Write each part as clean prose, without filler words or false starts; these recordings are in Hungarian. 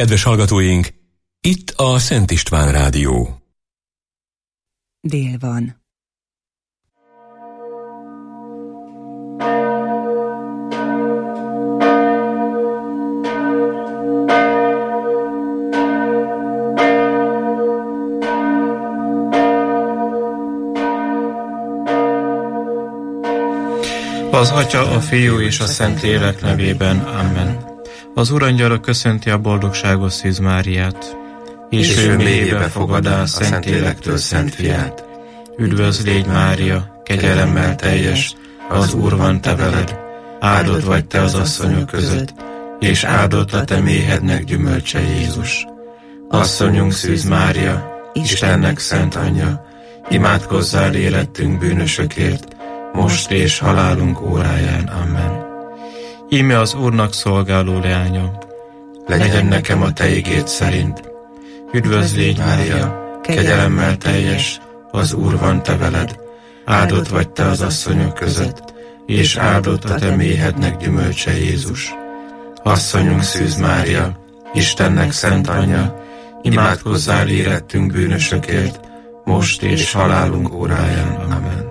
Kedves hallgatóink, itt a Szent István Rádió. Dél van. Az Atya, a Fiú és a Szentlélek nevében. Amen. Az Urangyala köszönti a boldogságos Szűz Máriát, és ő mélyébe fogadá a Szentlélektől Szent Fiát. Üdvözl légy, Mária, kegyelemmel teljes, az Úr van te veled, áldott vagy te az asszonyok között, és áldott a te méhednek gyümölcse, Jézus. Asszonyunk Szűz Mária, Istennek szent anyja, imádkozzál érettünk bűnösökért, most és halálunk óráján. Amen. Íme az Úrnak szolgáló leánya, legyen nekem a te igéd szerint. Üdvözl légy, Mária, kegyelemmel teljes, az Úr van te veled, áldott vagy te az asszonyok között, és áldott a te méhednek gyümölcse, Jézus. Asszonyunk Szűz Mária, Istennek szent anyja, imádkozzál érettünk bűnösökért, most és halálunk óráján. Amen.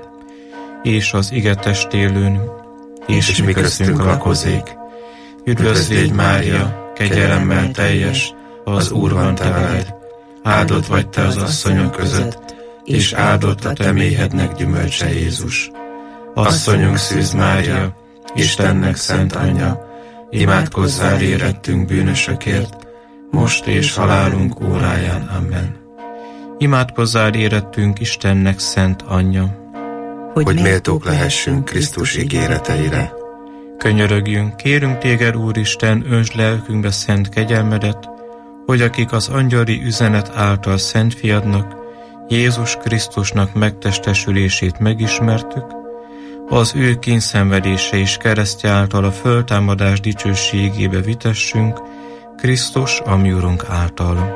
És az ige testélőn, és mi köztünk lakozék. Üdvözl légy, Mária, kegyelemmel teljes, az Úr van te veled, áldott vagy te az asszonyok között, és áldott a te méhednek gyümölcse, Jézus. Asszonyunk Szűz Mária, Istennek szent anyja, imádkozzál érettünk bűnösökért, most és halálunk óráján. Amen. Imádkozzál érettünk Istennek szent anyja, hogy méltók lehessünk Krisztus ígéreteire. Könyörögjünk, kérünk téged, Úristen, öntsd lelkünkbe szent kegyelmedet, hogy akik az angyali üzenet által Szent Fiadnak, Jézus Krisztusnak megtestesülését megismertük, az ő kínszenvedése és keresztje által a föltámadás dicsőségébe vitessünk, Krisztus, a mi Urunk által.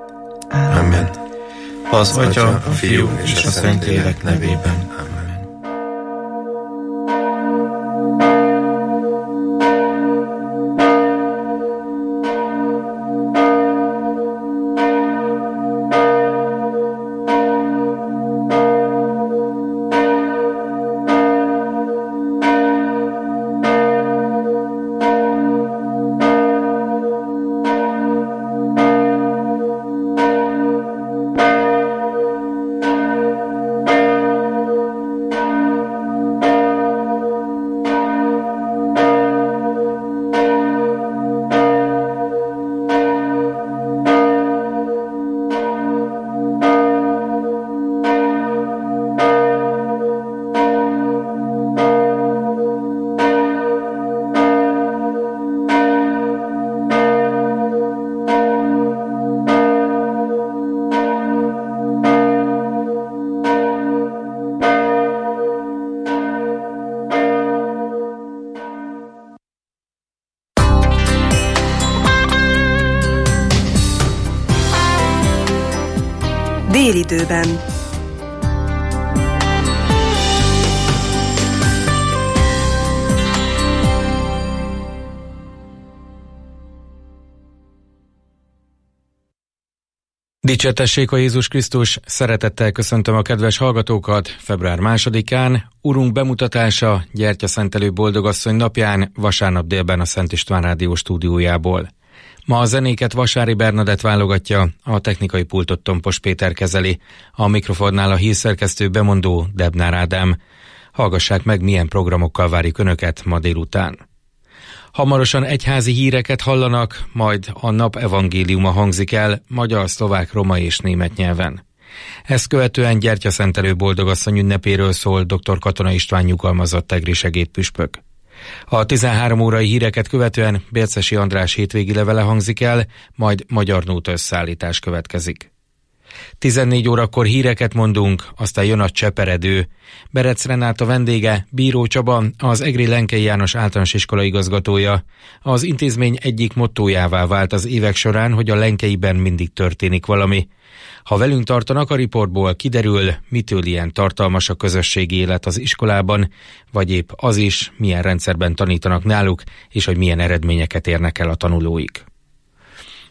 Amen. Az Atya, a Fiú és a Szentlélek nevében. Amen. Délidőben. Dicsértessék a Jézus Krisztus, szeretettel köszöntöm a kedves hallgatókat február 2-án, Urunk bemutatása, gyertyaszentelő boldogasszony napján, vasárnap délben a Szent István Rádió stúdiójából. Ma a zenéket Vasári Bernadett válogatja, a technikai pultot Tompos Péter kezeli, a mikrofonnál a hírszerkesztő bemondó Debnár Ádám. Hallgassák meg, milyen programokkal várjuk Önöket ma délután. Hamarosan egyházi híreket hallanak, majd a nap evangéliuma hangzik el magyar, szlovák, roma és német nyelven. Ezt követően gyertyaszentelő boldogasszony ünnepéről szól dr. Katona István nyugalmazott egri segédpüspök. A 13 órai híreket követően Bércesi András hétvégi levele hangzik el, majd magyar nóta összeállítás következik. 14 órakor híreket mondunk, aztán jön a cseperedő. Berec Renáta vendége, Bíró Csaba, az Egri Lenkei János Általános Iskola igazgatója. Az intézmény egyik mottójává vált az évek során, hogy a Lenkeiben mindig történik valami. Ha velünk tartanak, a riportból kiderül, mitől ilyen tartalmas a közösségi élet az iskolában, vagy épp az is, milyen rendszerben tanítanak náluk, és hogy milyen eredményeket érnek el a tanulóik.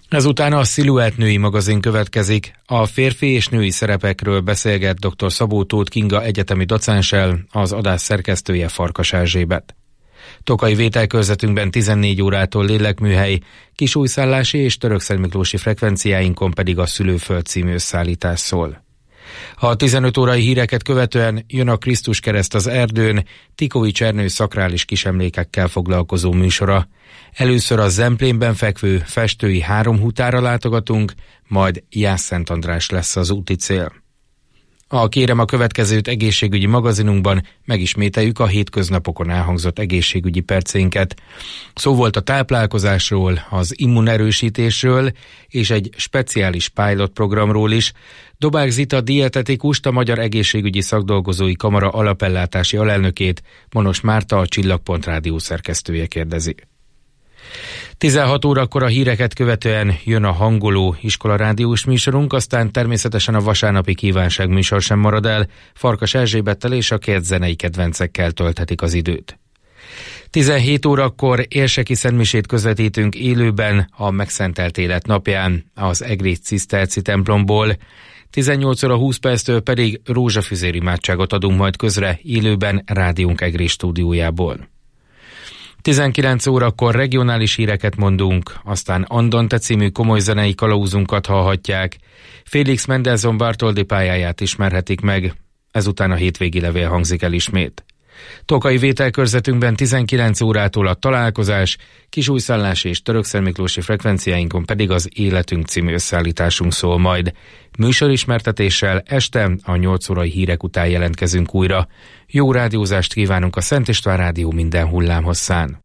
Ezután a Sziluett női magazin következik. A férfi és női szerepekről beszélget dr. Szabó Tóth Kinga egyetemi docenssel, az adás szerkesztője Farkas Erzsébet. Tokai vételkörzetünkben 14 órától lélekműhely, kisújszállási és törökszentmiklósi frekvenciáinkon pedig a Szülőföld című összeállítás szól. A 15 órai híreket követően jön a Krisztus kereszt az erdőn, Tikovics Ernő szakrális kisemlékekkel foglalkozó műsora. Először a Zemplénben fekvő festői Háromhútára látogatunk, majd Jász-Szent András lesz az úti cél. A Kérem a következőt egészségügyi magazinunkban megismételjük a hétköznapokon elhangzott egészségügyi percénket. Szó volt a táplálkozásról, az immunerősítésről és egy speciális pilot programról is. Dobák Zita dietetikust, a Magyar Egészségügyi Szakdolgozói Kamara alapellátási alelnökét Monos Márta, a Csillagpont rádió szerkesztője kérdezi. 16 órakor a híreket követően jön a hangoló iskolarádiós műsorunk, aztán természetesen a vasárnapi kívánság műsor sem marad el, Farkas Erzsébettel és a kért zenei kedvencekkel tölthetik az időt. 17 órakor érseki szentmisét közvetítünk élőben a Megszentelt Élet napján az egri ciszterci templomból, 18 óra 20 perctől pedig rózsafüzér imádságot adunk majd közre élőben rádiónk egri stúdiójából. 19 órakor regionális híreket mondunk, aztán Andante című komoly zenei kalauzunkat hallhatják, Félix Mendelssohn Bartholdy pályáját ismerhetik meg, ezután a hétvégi levél hangzik el ismét. Tokai vételkörzetünkben 19 órától a találkozás, kisújszállási és törökszentmiklósi frekvenciáinkon pedig az Életünk című összeállításunk szól majd. Műsorismertetéssel este a 8 órai hírek után jelentkezünk újra. Jó rádiózást kívánunk a Szent István Rádió minden hullámhosszán.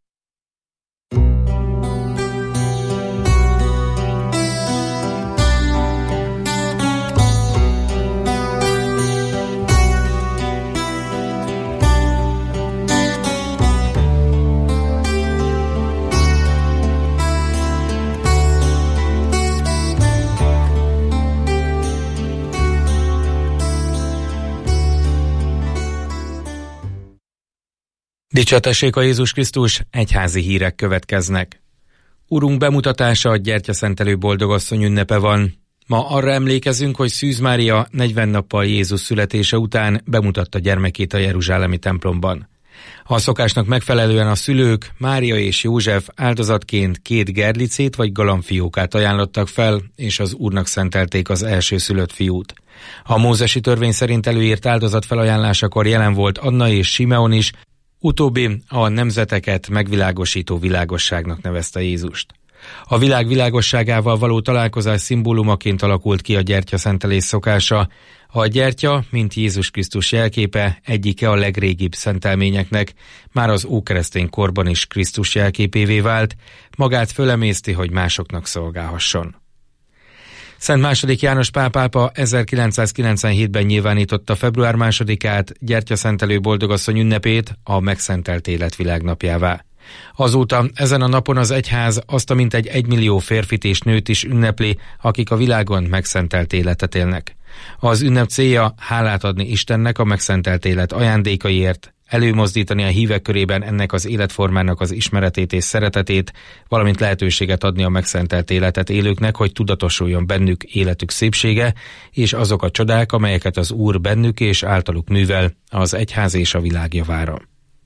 Dicsértessék a Jézus Krisztus, egyházi hírek következnek. Urunk bemutatása, a gyertyaszentelő boldogasszony ünnepe van. Ma arra emlékezünk, hogy Szűz Mária 40 nappal Jézus születése után bemutatta gyermekét a jeruzsálemi templomban. A szokásnak megfelelően a szülők, Mária és József áldozatként 2 gerlicét vagy galambfiókát ajánlottak fel, és az Úrnak szentelték az elsőszülött fiút. A mózesi törvény szerint előírt áldozat felajánlásakor jelen volt Anna és Simeon is, utóbbi a nemzeteket megvilágosító világosságnak nevezte Jézust. A világ világosságával való találkozás szimbólumaként alakult ki a gyertyaszentelés szokása. A gyertya, mint Jézus Krisztus jelképe, egyike a legrégibb szentelményeknek, már az ókeresztény korban is Krisztus jelképévé vált, magát fölemészti, hogy másoknak szolgálhasson. Szent II. János Pál pápa 1997-ben nyilvánította február 2-át gyertyaszentelő boldogasszony ünnepét a Megszentelt Élet világnapjává. Azóta ezen a napon az egyház azt a mintegy 1 millió férfit és nőt is ünnepli, akik a világon megszentelt életet élnek. Az ünnep célja hálát adni Istennek a megszentelt élet ajándékaiért, előmozdítani a hívek körében ennek az életformának az ismeretét és szeretetét, valamint lehetőséget adni a megszentelt életet élőknek, hogy tudatosuljon bennük életük szépsége, és azok a csodák, amelyeket az Úr bennük és általuk művel az egyház és a világ javára.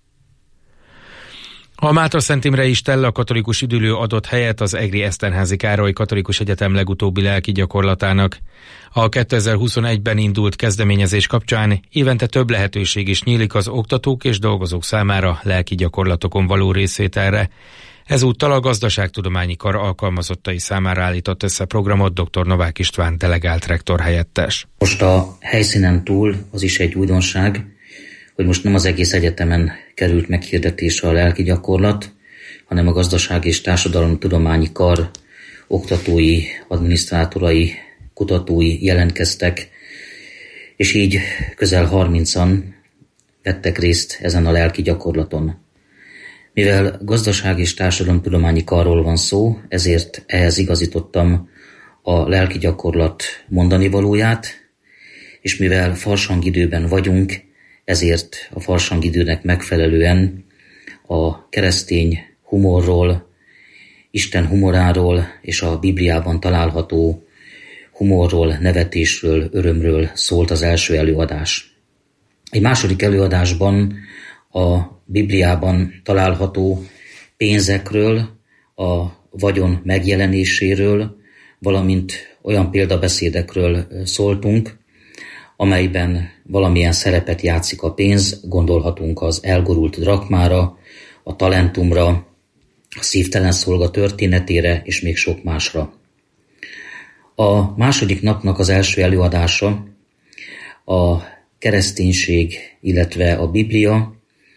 A Mátra-Szent Imrei Stella katolikus üdülő adott helyet az egri Eszterházy Károly Katolikus Egyetem legutóbbi lelki gyakorlatának. A 2021-ben indult kezdeményezés kapcsán évente több lehetőség is nyílik az oktatók és dolgozók számára lelki gyakorlatokon való részvételre. Ezúttal a Gazdaságtudományi Kar alkalmazottai számára állított össze programot dr. Novák István delegált rektor helyettes. Most a helyszínen túl az is egy újdonság, hogy most nem az egész egyetemen került meghirdetésre a lelki gyakorlat, hanem a Gazdaság és Társadalomtudományi Kar oktatói, adminisztrátorai, kutatói jelentkeztek, és így közel 30-an vettek részt ezen a lelki gyakorlaton. Mivel Gazdaság és Társadalomtudományi Karról van szó, ezért ehhez igazítottam a lelki gyakorlat mondani valóját, és mivel farsangidőben vagyunk, ezért a farsangidőnek megfelelően a keresztény humorról Isten humoráról és a Bibliában található humorról, nevetésről, örömről szólt az első előadás. Egy második előadásban a Bibliában található pénzekről, a vagyon megjelenéséről, valamint olyan példabeszédekről szóltunk, amelyben valamilyen szerepet játszik a pénz, gondolhatunk az elgurult drakmára, a talentumra, a szívtelen szolga történetére és még sok másra. A második napnak az első előadása a kereszténység, illetve a Biblia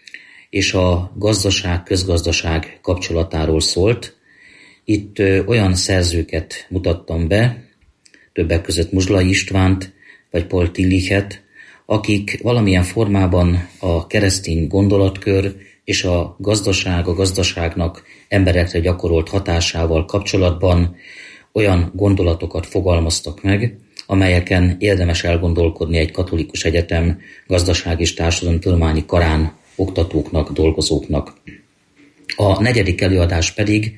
és a gazdaság-közgazdaság kapcsolatáról szólt. Itt olyan szerzőket mutattam be, többek között Muzslai Istvánt vagy Paul Tillichet, akik valamilyen formában a keresztény gondolatkör és a gazdaságnak emberekre gyakorolt hatásával kapcsolatban olyan gondolatokat fogalmaztak meg, amelyeken érdemes elgondolkodni egy katolikus egyetem gazdaság és társadalomtudományi karán oktatóknak, dolgozóknak. A negyedik előadás pedig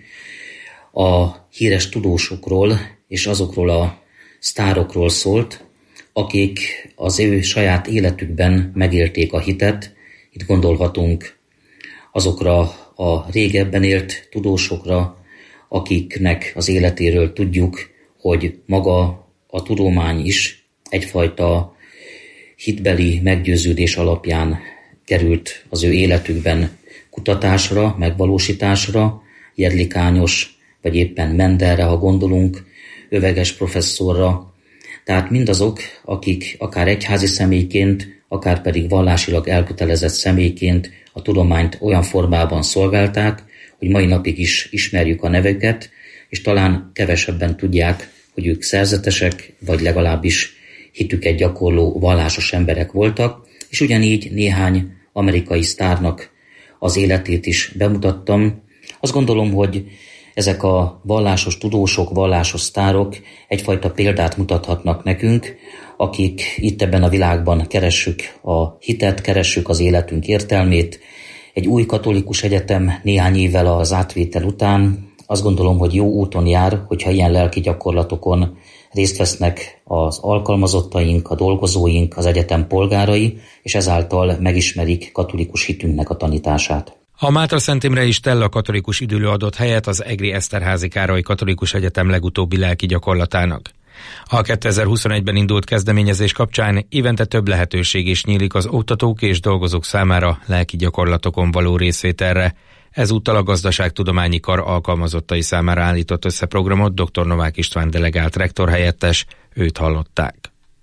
a híres tudósokról és azokról a sztárokról szólt, akik az ő saját életükben megélték a hitet. Itt gondolhatunk azokra a régebben élt tudósokra, akiknek az életéről tudjuk, hogy maga a tudomány is egyfajta hitbeli meggyőződés alapján került az ő életükben kutatásra, megvalósításra, Jedlikányos, vagy éppen Mendelre, ha gondolunk, Öveges professzorra. Tehát mindazok, akik akár egyházi személyként, akár pedig vallásilag elkötelezett személyként a tudományt olyan formában szolgálták, hogy mai napig is ismerjük a neveket, és talán kevesebben tudják, hogy ők szerzetesek, vagy legalábbis hitüket gyakorló vallásos emberek voltak, és ugyanígy néhány amerikai sztárnak az életét is bemutattam. Azt gondolom, hogy ezek a vallásos tudósok, vallásos sztárok egyfajta példát mutathatnak nekünk, akik itt ebben a világban keressük a hitet, keressük az életünk értelmét. Egy új katolikus egyetem néhány évvel az átvétel után azt gondolom, hogy jó úton jár, hogyha ilyen lelki gyakorlatokon részt vesznek az alkalmazottaink, a dolgozóink, az egyetem polgárai, és ezáltal megismerik katolikus hitünknek a tanítását. A Mátra Szent Imre és Stella katolikus üdülő adott helyet az Egri Eszterházy Károly Katolikus Egyetem legutóbbi lelki gyakorlatának. A 2021-ben indult kezdeményezés kapcsán évente több lehetőség is nyílik az oktatók és dolgozók számára lelki gyakorlatokon való részvételre. Ezúttal a Gazdaságtudományi Kar alkalmazottai számára állított össze programot dr. Novák István delegált rektor helyettes, őt hallották.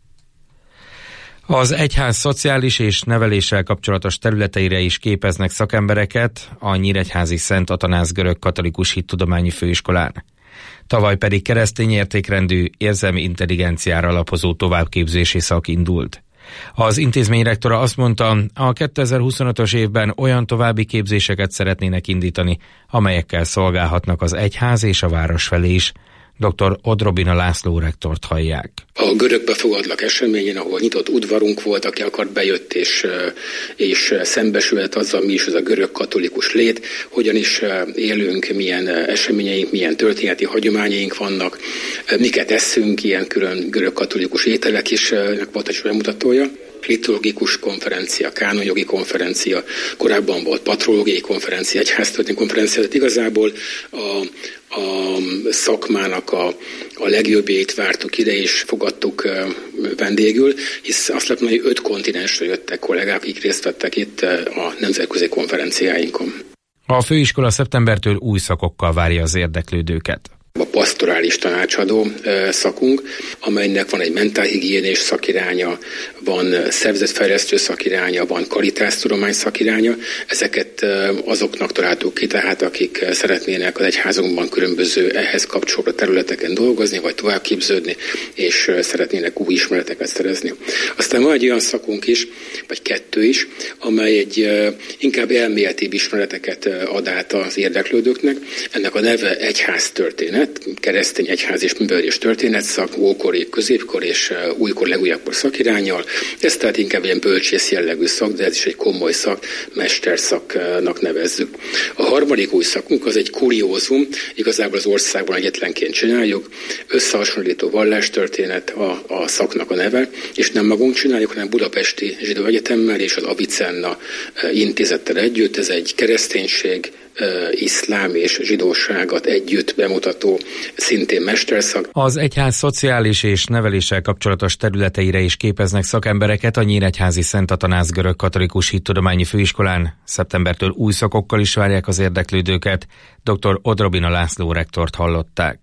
Az egyház szociális és neveléssel kapcsolatos területeire is képeznek szakembereket a Nyíregyházi Szent Atanáz Görög-Katolikus Hittudományi Főiskolán. Tavaly pedig keresztény értékrendű érzelmi intelligenciára alapozó továbbképzési szak indult. Az intézmény rektora azt mondta, a 2025-ös évben olyan további képzéseket szeretnének indítani, amelyekkel szolgálhatnak az egyház és a város felé is. Dr. Odrobina László rektort hallják. A görög befogadlak eseményen, ahol nyitott udvarunk volt, aki akart bejött és szembesült azzal, mi is az a görög katolikus lét, hogyan is élünk, milyen eseményeink, milyen történeti hagyományaink vannak, miket eszünk, ilyen külön görög katolikus ételek is volt egy bemutatója. Liturgikus konferencia, kánonjogi konferencia, korábban volt patrológiai konferencia, egyháztörténeti konferencia, tehát igazából a szakmának a legjobbjait vártuk ide, és fogadtuk vendégül, hisz azt lehet mondani, hogy 5 kontinensről jöttek kollégák, akik részt vettek itt a nemzetközi konferenciáinkon. A főiskola szeptembertől új szakokkal várja az érdeklődőket. A pastorális tanácsadó szakunk, amelynek van egy mentálhigiénés szakiránya, van szervezetfejlesztő szakiránya, van karitásztudomány szakiránya. Ezeket azoknak találtuk ki, tehát akik szeretnének az egyházunkban különböző ehhez kapcsolódó területeken dolgozni, vagy továbbképződni, és szeretnének új ismereteket szerezni. Aztán van egy olyan szakunk is, vagy 2 is, amely egy inkább elméletibb ismereteket ad át az érdeklődőknek. Ennek a neve egyháztörténet. történet, keresztény egyház és művelődés történetszak, ókori, középkor és újkor legújabb szakiránnyal. Ez tehát inkább ilyen bölcsész jellegű szak, de ez is egy komoly szak, mesterszaknak nevezzük. A harmadik új szakunk az egy kuriózum, igazából az országban egyetlenként csináljuk, összehasonlító vallástörténet a szaknak a neve, és nem magunk csináljuk, hanem Budapesti Zsidó Egyetemmel és az Avicenna intézettel együtt. Ez egy kereszténység, iszlám és zsidóságot együtt bemutató, szintén mesterszak. Az egyház szociális és neveléssel kapcsolatos területeire is képeznek szakembereket a Nyíregyházi Szent Atanáz Görög-katolikus Hittudományi Főiskolán. Szeptembertől új szakokkal is várják az érdeklődőket. Dr. Odrobina László rektort hallották.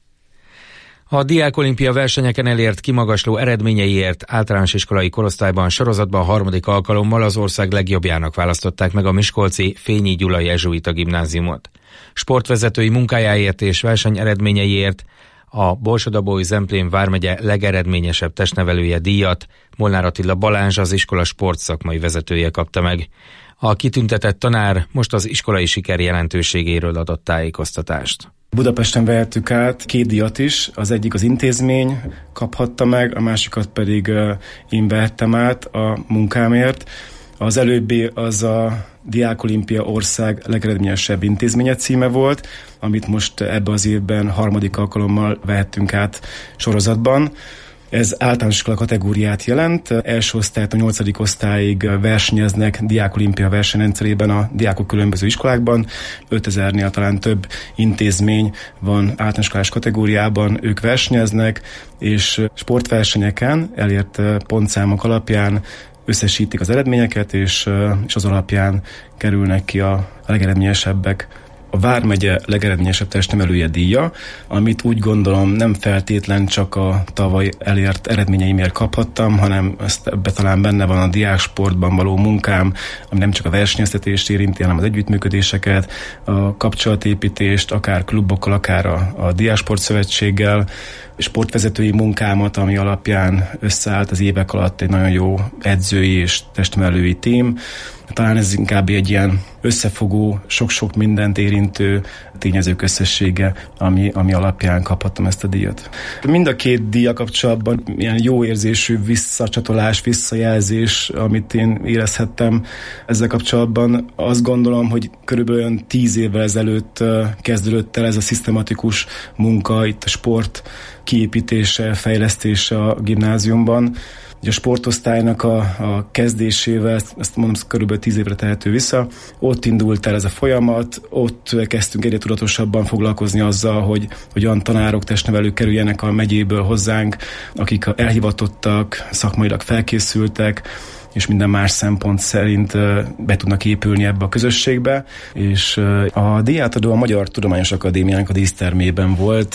A diákolimpia versenyeken elért kimagasló eredményeiért általános iskolai korosztályban sorozatban harmadik alkalommal az ország legjobbjának választották meg a miskolci Fényi Gyula jezsuita gimnáziumot. Sportvezetői munkájáért és versenyeredményeiért a Borsod-Abaúj-Zemplén vármegye legeredményesebb testnevelője díjat Molnár Attila Balázs, az iskola sportszakmai vezetője kapta meg. A kitüntetett tanár most az iskolai siker jelentőségéről adott tájékoztatást. Budapesten vehettük át 2 díjat is, az egyik az intézmény kaphatta meg, a másikat pedig én vehettem át a munkámért. Az előbbi az a Diákolimpia ország legeredményesebb intézménye címe volt, amit most ebben az évben harmadik alkalommal vehettünk át sorozatban. Ez általános iskola kategóriát jelent. Első osztálytól 8. osztályig versenyeznek diákolimpia versenyrendszerében a diákok különböző iskolákban. 5000-nél talán több intézmény van általános iskolás kategóriában, ők versenyeznek, és sportversenyeken elért pontszámok alapján összesítik az eredményeket, és az alapján kerülnek ki a legeredményesebbek. A vármegye legeredményesebb testnevelője díja, amit úgy gondolom nem feltétlen csak a tavaly elért eredményeimért kaphattam, hanem ebben talán benne van a diáksportban való munkám, ami nem csak a versenyeztetést érinti, hanem az együttműködéseket, a kapcsolatépítést, akár klubokkal, akár a Diáksportszövetséggel, sportvezetői munkámat, ami alapján összeállt az évek alatt egy nagyon jó edzői és testnevelői tím. Talán ez inkább egy ilyen összefogó, sok-sok mindent érintő tényezők összessége, ami alapján kaphattam ezt a díjat. Mind a 2 díja kapcsolatban ilyen jó érzésű visszacsatolás, visszajelzés, amit én érezhettem ezzel kapcsolatban. Azt gondolom, hogy körülbelül 10 évvel ezelőtt kezdődött el ez a szisztematikus munka, itt a sport kiépítése, fejlesztése a gimnáziumban. A sportosztálynak a kezdésével, ezt mondom, körülbelül 10 évre tehető vissza, ott indult el ez a folyamat, ott kezdtünk egyre tudatosabban foglalkozni azzal, hogy olyan tanárok, testnevelők kerüljenek a megyéből hozzánk, akik elhivatottak, szakmailag felkészültek, és minden más szempont szerint be tudnak épülni ebbe a közösségbe. És a díjátadó a Magyar Tudományos Akadémiának a dísztermében volt,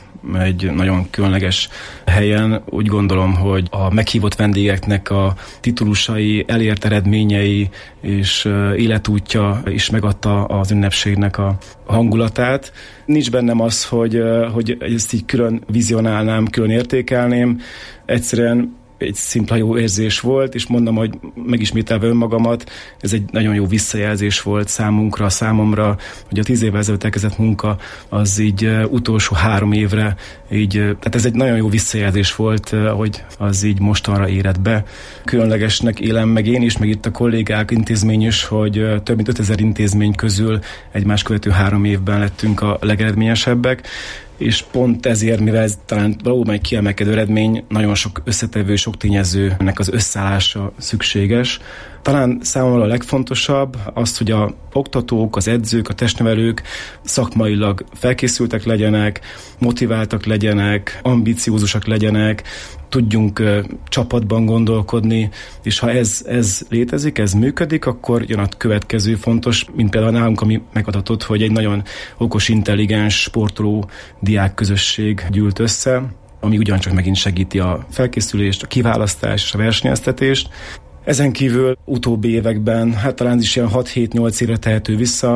egy nagyon különleges helyen. Úgy gondolom, hogy a meghívott vendégeknek a titulusai, elért eredményei és életútja is megadta az ünnepségnek a hangulatát. Nincs bennem az, hogy ezt így külön vizionálnám, külön értékelném. Egyszerűen egy szimpla jó érzés volt, és mondom, hogy megismételve önmagamat, ez egy nagyon jó visszajelzés volt számomra, hogy a 10 évvel ezelőtt elkezdett munka az így utolsó 3 évre, így, tehát ez egy nagyon jó visszajelzés volt, hogy az így mostanra érett be. Különlegesnek élem meg én is, meg itt a kollégák, intézmény is, hogy több mint 5000 intézmény közül egymás követő 3 évben lettünk a legeredményesebbek, és pont ezért, mivel ez talán valóban egy kiemelkedő eredmény, nagyon sok összetevő, sok tényezőnek az összeállása szükséges. Talán számomra a legfontosabb az, hogy a oktatók, az edzők, a testnevelők szakmailag felkészültek legyenek, motiváltak legyenek, ambiciózusak legyenek, tudjunk csapatban gondolkodni, és ha ez létezik, ez működik, akkor jön a következő fontos, mint például nálunk, ami megadatott, hogy egy nagyon okos, intelligens, sportoló diákközösség gyűlt össze, ami ugyancsak megint segíti a felkészülést, a kiválasztást és a versenyeztetést. Ezen kívül utóbbi években, hát talán is ilyen 6-7-8 évre tehető vissza,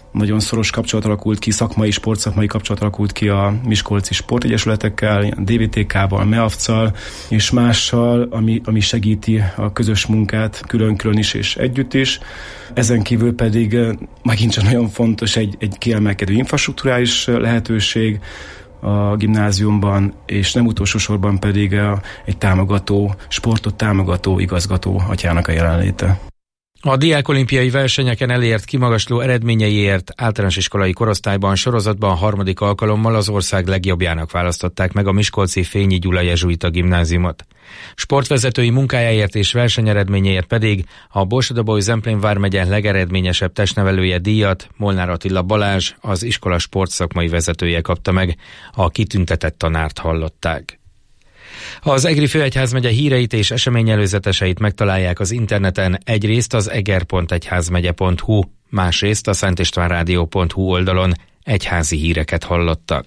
nagyon szoros kapcsolat alakult ki, sportszakmai kapcsolat alakult ki a miskolci sportegyesületekkel, a DVTK-val, MEAFC-al és mással, ami segíti a közös munkát külön-külön is és együtt is. Ezen kívül pedig megint csak nagyon fontos egy kiemelkedő infrastrukturális lehetőség a gimnáziumban, és nem utolsó sorban pedig egy sportot támogató igazgató atyának a jelenléte. A diákolimpiai versenyeken elért kimagasló eredményeiért általános iskolai korosztályban sorozatban 3. alkalommal az ország legjobbjának választották meg a miskolci Fényi Gyula jezsuita gimnáziumot. Sportvezetői munkájáért és versenyeredményéért pedig a Borsod-Abaúj-Zemplén vármegye legeredményesebb testnevelője díjat Molnár Attila Balázs, az iskola sportszakmai vezetője kapta meg. A kitüntetett tanárt hallották. Az Egri főegyházmegye híreit és eseményelőzeteseit megtalálják az interneten, egyrészt az eger.egyházmegye.hu, másrészt a szentistvánrádió.hu oldalon. Egyházi híreket hallottak.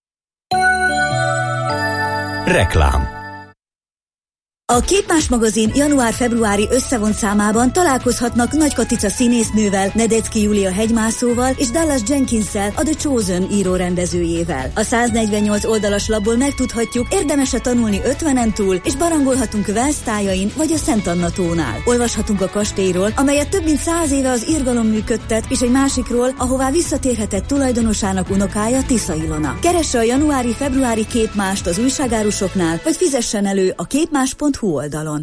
Reklám. A Képmás magazin január-februári összevont számában találkozhatnak Nagy Katica színésznővel, Nedecki Júlia hegymászóval és Dallas Jenkinssel, a The Chosen író-rendezőjével. A 148 oldalas labból megtudhatjuk, érdemes-e tanulni 50-en túl, és barangolhatunk Velsz tájain vagy a Szent Anna tónál. Olvashatunk a kastélyról, amelyet több mint 100 éve az irgalom működtet, és egy másikról, ahová visszatérhetett tulajdonosának unokája, Tisza Ilona. Keresse a januári-februári Képmást az újságárusoknál, vagy fizessen elő a képmás.hu oldalon.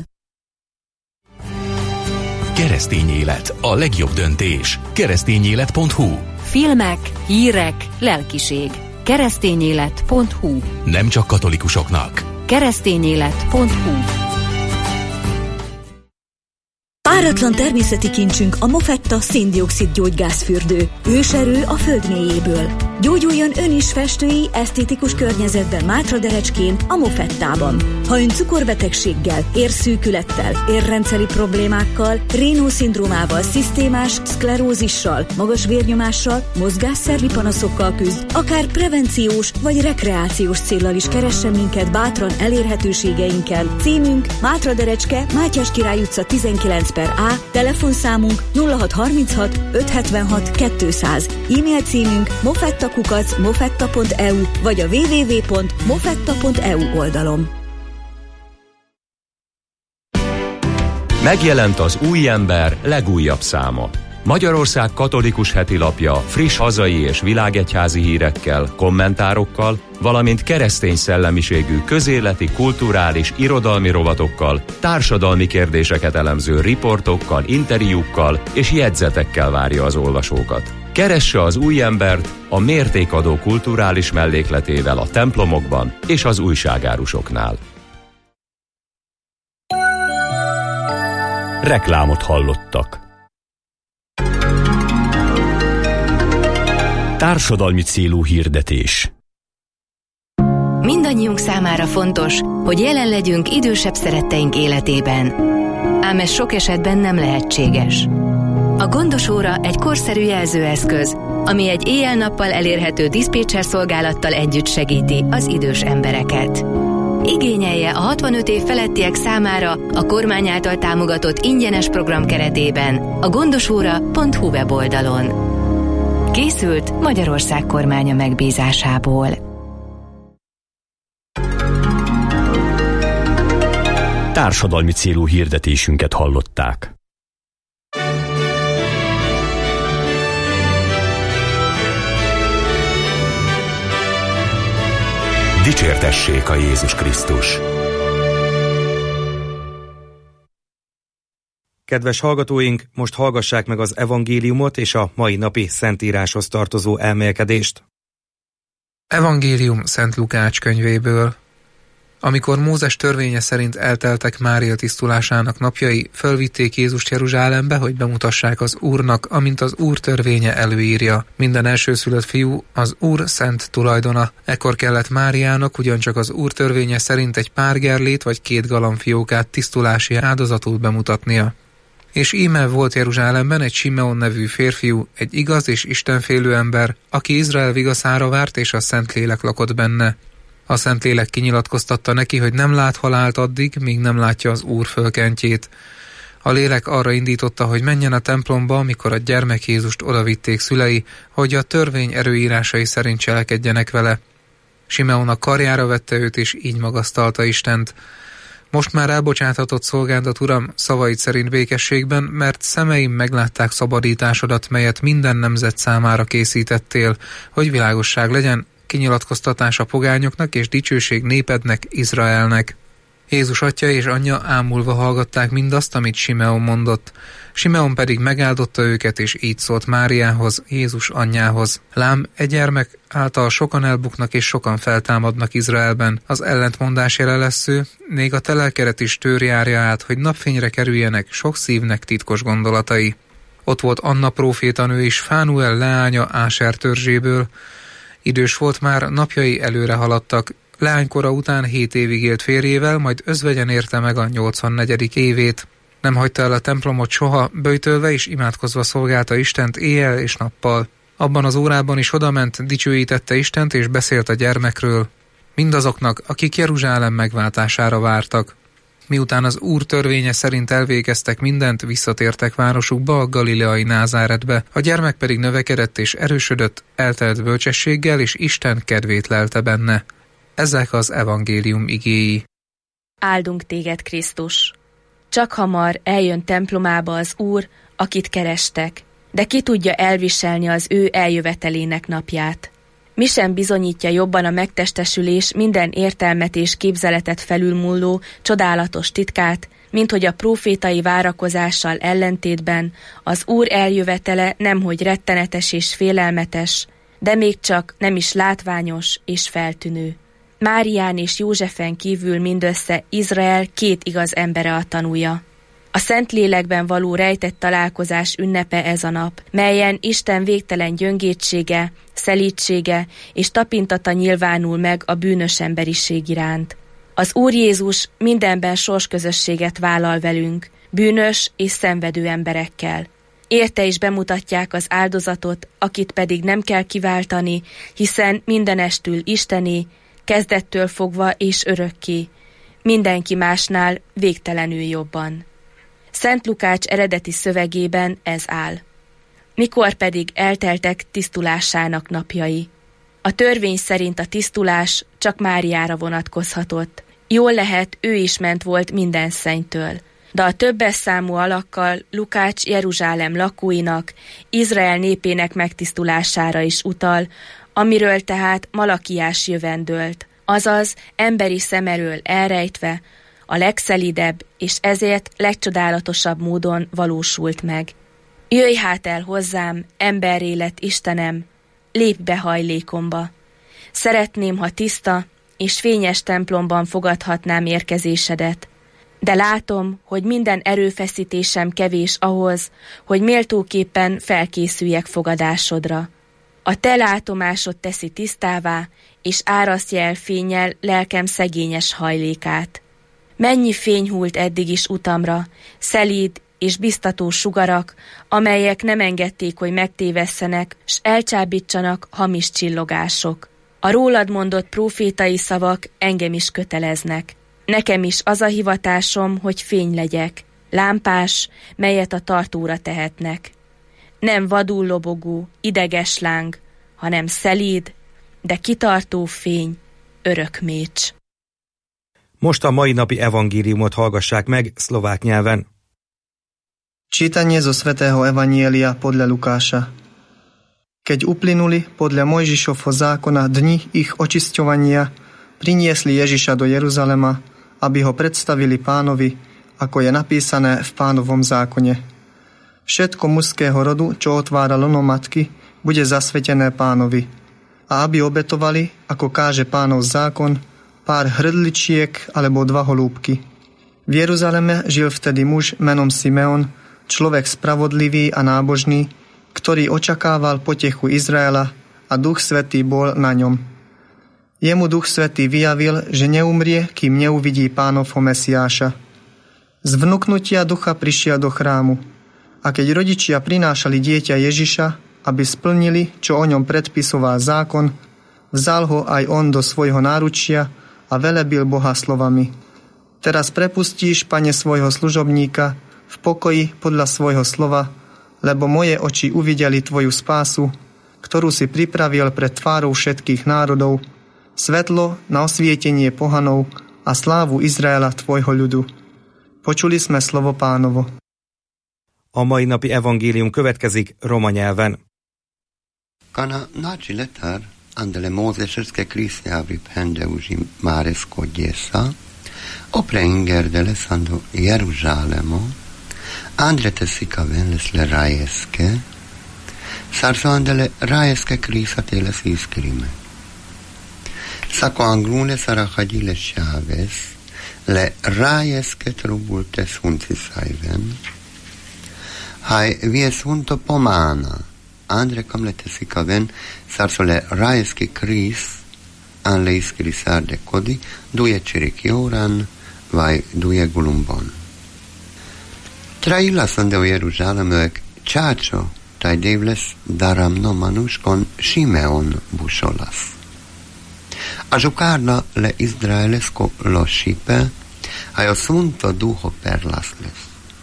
Keresztény élet, a legjobb döntés. Keresztényélet.hu. Filmek, hírek, lelkiség. Keresztényélet.hu. Nem csak katolikusoknak. Keresztényélet.hu. Páratlan természeti kincsünk a Mofetta széndioxid gyógygázfürdő. Őserő a föld mélyéből. Gyógyuljon ön is festői, esztétikus környezetben Mátraderecskén, a Mofettában. Ha ön cukorbetegséggel, érszűkülettel, érrendszeri problémákkal, Raynaud-szindrómával, szisztémás szklerózissal, magas vérnyomással, mozgásszervi panaszokkal küzd, akár prevenciós vagy rekreációs céllal is keressen minket bátran elérhetőségeinken. Címünk Mátraderecske, Mátyás Király utca 19/A, telefonszámunk 0636 576 200, e-mail címünk mofetta@mofetta.eu vagy a www.mofetta.eu oldalon. Megjelent az Új Ember legújabb száma. Magyarország katolikus hetilapja friss hazai és világegyházi hírekkel, kommentárokkal, valamint keresztény szellemiségű közéleti, kulturális, irodalmi rovatokkal, társadalmi kérdéseket elemző riportokkal, interjúkkal és jegyzetekkel várja az olvasókat. Keresse az Új Embert a mértékadó kulturális mellékletével a templomokban és az újságárusoknál. Reklámot hallottak. Társadalmi célú hirdetés. Mindannyiunk számára fontos, hogy jelen legyünk idősebb szeretteink életében. Ám ez sok esetben nem lehetséges. A Gondos óra egy korszerű jelzőeszköz, ami egy éjjel-nappal elérhető diszpécser szolgálattal együtt segíti az idős embereket. Igényelje a 65 év felettiek számára a kormány által támogatott ingyenes program keretében a gondosóra.hu weboldalon. Készült Magyarország kormánya megbízásából. Társadalmi célú hirdetésünket hallották. Dicsértessék a Jézus Krisztus! Kedves hallgatóink, most hallgassák meg az evangéliumot és a mai napi szentíráshoz tartozó elmélkedést. Evangélium Szent Lukács könyvéből. Amikor Mózes törvénye szerint elteltek Mária tisztulásának napjai, fölvitték Jézust Jeruzsálembe, hogy bemutassák az Úrnak, amint az Úr törvénye előírja. Minden elsőszülött fiú az Úr szent tulajdona. Ekkor kellett Máriának ugyancsak az Úr törvénye szerint egy pár gerlét vagy 2 galambfiókát tisztulási áldozatul bemutatnia. És íme volt Jeruzsálemben egy Simeon nevű férfiú, egy igaz és istenfélő ember, aki Izrael vigaszára várt, és a Szentlélek lakott benne. A Szentlélek kinyilatkoztatta neki, hogy nem lát halált addig, míg nem látja az Úr fölkentjét. A lélek arra indította, hogy menjen a templomba, amikor a gyermek Jézust odavitték szülei, hogy a törvény erőírásai szerint cselekedjenek vele. Simeon a karjára vette őt, és így magasztalta Istent. Most már elbocsáthatott szolgádat, Uram, szavaid szerint békességben, mert szemeim meglátták szabadításodat, melyet minden nemzet számára készítettél, hogy világosság legyen, kinyilatkoztatás a pogányoknak és dicsőség népednek, Izraelnek. Jézus atya és anyja ámulva hallgatták mindazt, amit Simeon mondott. Simeon pedig megáldotta őket, és így szólt Máriához, Jézus anyjához. Lám, egy gyermek által sokan elbuknak és sokan feltámadnak Izraelben. Az ellentmondás jele lesz ő, még a te lelkedet is tőr járja át, hogy napfényre kerüljenek sok szívnek titkos gondolatai. Ott volt Anna prófétanő is, Fánuel leánya Áser törzséből. Idős volt már, napjai előre haladtak. Leánykora után 7 évig élt férjével, majd özvegyen érte meg a 84. évét. Nem hagyta el a templomot soha, böjtölve és imádkozva szolgálta Istent éjjel és nappal. Abban az órában is odament, dicsőítette Istent és beszélt a gyermekről. Mindazoknak, akik Jeruzsálem megváltására vártak. Miután az Úr törvénye szerint elvégeztek mindent, visszatértek városukba, a galileai Názáretbe. A gyermek pedig növekedett és erősödött, eltelt bölcsességgel, és Isten kedvét lelte benne. Ezek az evangélium igéi. Áldunk téged, Krisztus! Csak hamar eljön templomába az Úr, akit kerestek, de ki tudja elviselni az ő eljövetelének napját. Mi sem bizonyítja jobban a megtestesülés minden értelmet és képzeletet felülmúló csodálatos titkát, mint hogy a prófétai várakozással ellentétben az Úr eljövetele nemhogy rettenetes és félelmetes, de még csak nem is látványos és feltűnő. Márián és Józsefen kívül mindössze Izrael 2 igaz embere a tanúja. A Szentlélekben való rejtett találkozás ünnepe ez a nap, melyen Isten végtelen gyöngétsége, szelídsége és tapintata nyilvánul meg a bűnös emberiség iránt. Az Úr Jézus mindenben sorsközösséget vállal velünk, bűnös és szenvedő emberekkel. Érte is bemutatják az áldozatot, akit pedig nem kell kiváltani, hiszen mindenestül Istené, kezdettől fogva és örökké, mindenki másnál végtelenül jobban. Szent Lukács eredeti szövegében ez áll. Mikor pedig elteltek tisztulásának napjai. A törvény szerint a tisztulás csak Máriára vonatkozhatott. Jól lehet, ő is ment volt minden szennytől. De a többes számú alakkal Lukács Jeruzsálem lakóinak, Izrael népének megtisztulására is utal, amiről tehát Malakiás jövendölt, azaz emberi szem elől elrejtve, a legszelidebb és ezért legcsodálatosabb módon valósult meg. Jöjj hát el hozzám, emberré lett Istenem, lépj be hajlékomba. Szeretném, ha tiszta és fényes templomban fogadhatnám érkezésedet, de látom, hogy minden erőfeszítésem kevés ahhoz, hogy méltóképpen felkészüljek fogadásodra. A te látomásod teszi tisztává, és árasztja el fénnyel lelkem szegényes hajlékát. Mennyi fény hult eddig is utamra, szelíd és biztató sugarak, amelyek nem engedték, hogy megtévesszenek, s elcsábítsanak hamis csillogások. A rólad mondott prófétai szavak engem is köteleznek. Nekem is az a hivatásom, hogy fény legyek, lámpás, melyet a tartóra tehetnek. Nem vadul lobogó, ideges láng, hanem szelíd, de kitartó fény, örök mécs. Most a mai napi evangéliumot hallgassák meg szlovák nyelven. Čítanie zo svätého Evanielia podľa Lukáša. Keď uplynuli podľa Mojžišovho zákona dni ich očisťovania, priniesli Ježiša do Jeruzalema, aby ho predstavili Pánovi, ako je napísané v Pánovom zákone. Všetko mužského rodu, čo otvára lono matky, bude zasvetené Pánovi. A aby obetovali, ako káže Pánov zákon, pár hrdličiek alebo 2 holúbky. V Jeruzaleme žil vtedy muž menom Simeon, človek spravodlivý a nábožný, ktorý očakával potechu Izraela a Duch Svätý bol na ňom. Jemu Duch Svätý vyjavil, že neumrie, kým neuvidí Pánovho Mesiáša. Z vnuknutia ducha prišiel do chrámu a keď rodičia prinášali dieťa Ježiša, aby splnili, čo o ňom predpisoval zákon, vzal ho aj on do svojho náručia a velebil Boha slovami: Teraz prepustíš, Pane, svojho služobníka, v pokoji podľa svojho slova, lebo moje oči uvideli tvoju spásu, ktorú si pripravil pred tvárou všetkých národov, svetlo na osvietenie pohanov a slávu Izraela tvojho ľudu. Počuli sme slovo Pánovo. A mai napi evangélium következik roma nyelven. Kana naći letar andele Mózesesske Krisztiávri pendeusi Máresko gyesa, opre ingerdele sando Jeruzsálemo, andrete sikaven lesle rajeske, sarso andele rajeske krisatele siskrime. Sako anglune sarahadile šaves, le rajeske trubulte suncisaiven, hai vie sunto pomana, andre kamlete sikaven, sarso le rajeske kris, an le iskrisar de kodi, duje čirikioran, vai duje gulumbon. Traila sande u Jeruzsálemök csácso, taj devles daram no manuskon Simeon busolas. A gioccarla le Israelesko lo scipe, a sunto duho perlasles.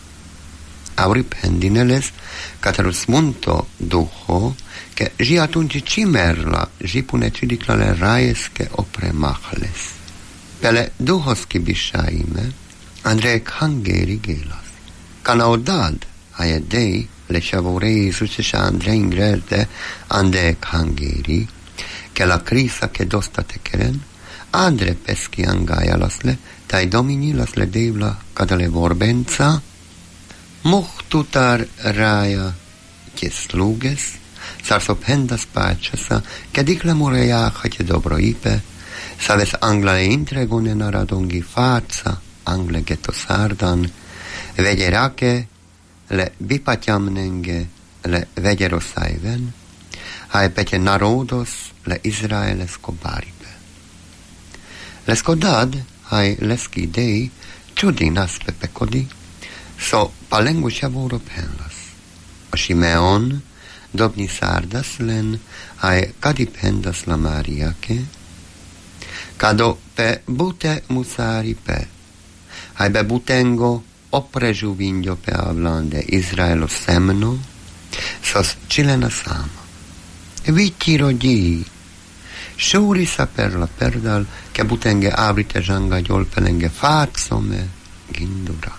Auripendineles, caterus munto duho, che giatunci cimerla, gipune cidicla le raeske opre machles. Pele duhoski bishaime, Andrei hangeri gelas. Canaudad, aedei, le shavorei succesha Andrei ingrerde, ande hangeri, che la crisa che dosta tekeren, andre peschi angaialasle, tai dominilasle devla cadale vorbenza, muhtutar raja che sluges, sarso pendas pacesa, che dicla mureja che dobro ipe, saves anglale intregune naradongi farza, angle getto sardan, vederake le bipatjamnenge le vederosaiven, hai pete narodos le Izraelesko baribe. Lesko dad, hai leski dei, čudinas pepekodi, so palengu shavoro penlas. A Simeon, dobni sardas len, hai kadipendas la Mariake, kado pe bute musari pe, hai be butengo oprežu vindio pe avlande Izraelo semno, sos cilena sama. Viti rodi, shuri saperla perdal, che butenge avrite janga jolpelenge fatsome gindura.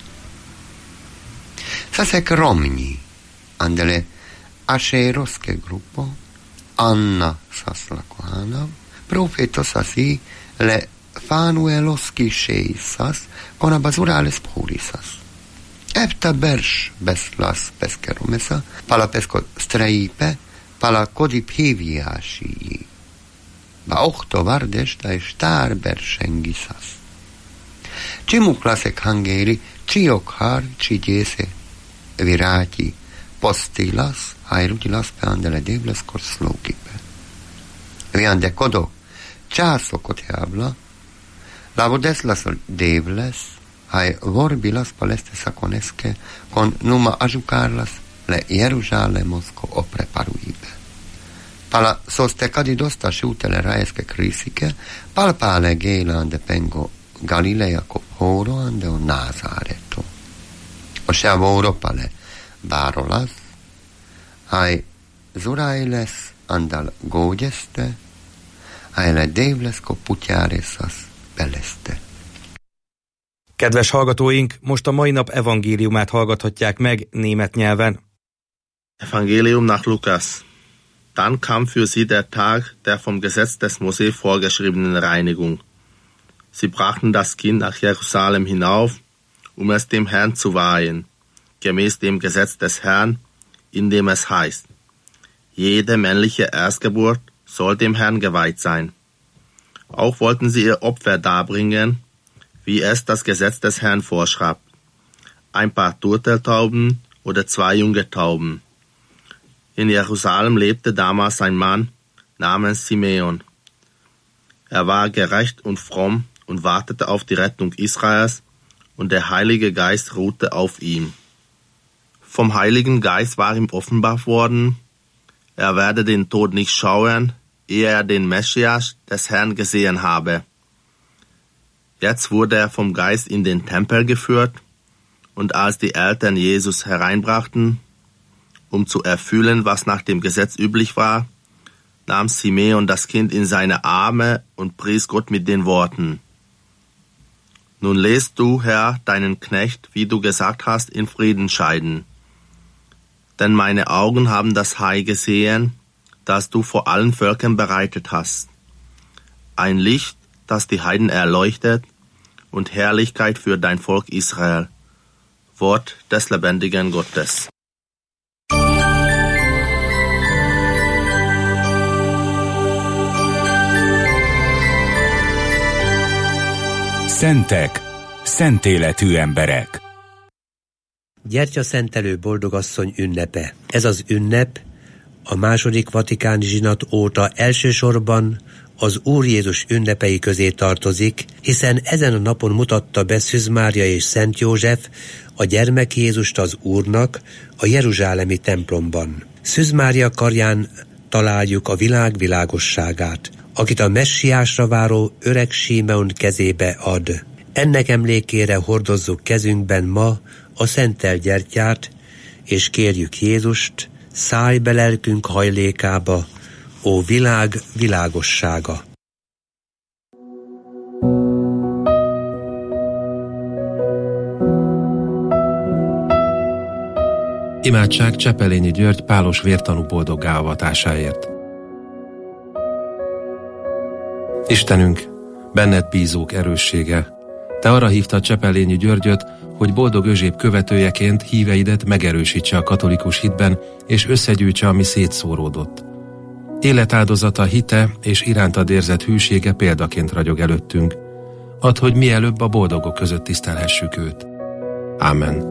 Sasek romni, andele asheroske gruppo, Anna sasla kohana, profeto sasi le fanueloski sheisas, con abazurales purisas. Epta berš beslas peskeromesa, pala pesko streipe, pala kodiphiviasi. Ba ochto vardesta e star bersengisas. Cimuklasek hangeri, ciokhar, cigyese, virati, postilas, hairutilas pe andele devles korslokipe. Viande kodo, časo koteabla, lavodeslas devles, hai vorbilas paleste sakoneske, con numa ajucarlas le Jeruzsálemosko opre paruibe. Pala soste kadidosta siutele raeske krisike, palpale gélande pengo Galilea kophoro ande o Nazareto. O shavoro pale barolas, hai zurailes andal gógyeste, hai le devlesko putyáresas beleste. Kedves hallgatóink, most a mai nap evangéliumát hallgathatják meg német nyelven. Evangelium nach Lukas. Dann kam für sie der Tag der vom Gesetz des Mose vorgeschriebenen Reinigung. Sie brachten das Kind nach Jerusalem hinauf, um es dem Herrn zu weihen, gemäß dem Gesetz des Herrn, in dem es heißt: Jede männliche Erstgeburt soll dem Herrn geweiht sein. Auch wollten sie ihr Opfer darbringen, wie es das Gesetz des Herrn vorschreibt: ein paar Turteltauben oder 2 junge Tauben. In Jerusalem lebte damals ein Mann namens Simeon. Er war gerecht und fromm und wartete auf die Rettung Israels, und der Heilige Geist ruhte auf ihm. Vom Heiligen Geist war ihm offenbart worden, er werde den Tod nicht schauen, ehe er den Messias des Herrn gesehen habe. Jetzt wurde er vom Geist in den Tempel geführt, Und als die Eltern Jesus hereinbrachten, um zu erfüllen, was nach dem Gesetz üblich war, nahm Simeon das Kind in seine Arme und pries Gott mit den Worten: Nun lässt du, Herr, deinen Knecht, wie du gesagt hast, in Frieden scheiden. Denn meine Augen haben das Heil gesehen, das du vor allen Völkern bereitet hast. Ein Licht, das die Heiden erleuchtet, und Herrlichkeit für dein Volk Israel. Wort des lebendigen Gottes. Szentek, szentéletű emberek. Gyertyaszentelő boldogasszony ünnepe. Ez az ünnep a második vatikáni zsinat óta elsősorban az Úr Jézus ünnepei közé tartozik, hiszen ezen a napon mutatta be Szűz Mária és Szent József a gyermek Jézust az Úrnak a jeruzsálemi templomban. Szűz Mária karján találjuk a világ világosságát, akit a messiásra váró öreg Simeon kezébe ad. Ennek emlékére hordozzuk kezünkben ma a szentelt gyertyát, és kérjük Jézust, szállj be lelkünk hajlékába, ó világ világossága! Imádság Csepelényi György pálos vértanú boldoggá avatásáért. Istenünk, benned bízók erőssége, te arra hívtad Csepelényi Györgyöt, hogy boldog özséb követőjeként híveidet megerősítse a katolikus hitben, és összegyűjtse, ami szétszóródott. Életáldozata, hite és irántad érzett hűsége példaként ragyog előttünk. Add, hogy mielőbb a boldogok között tisztelhessük őt. Ámen.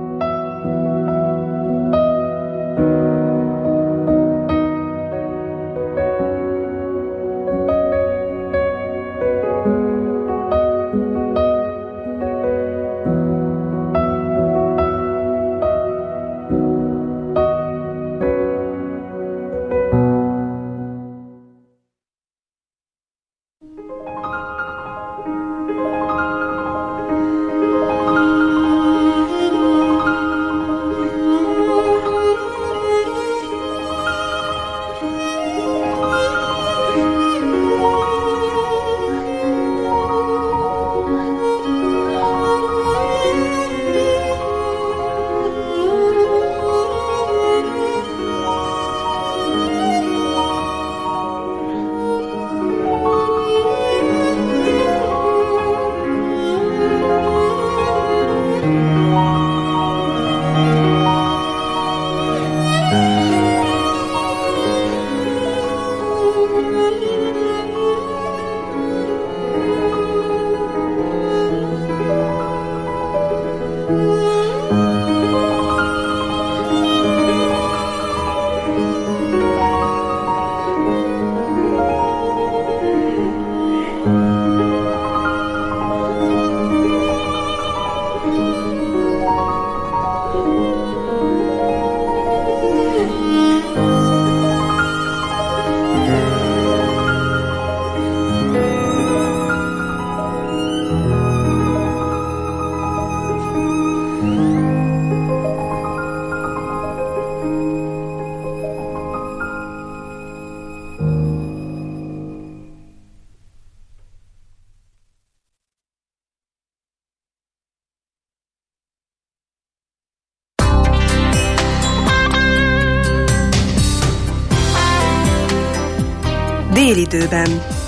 Délidőben.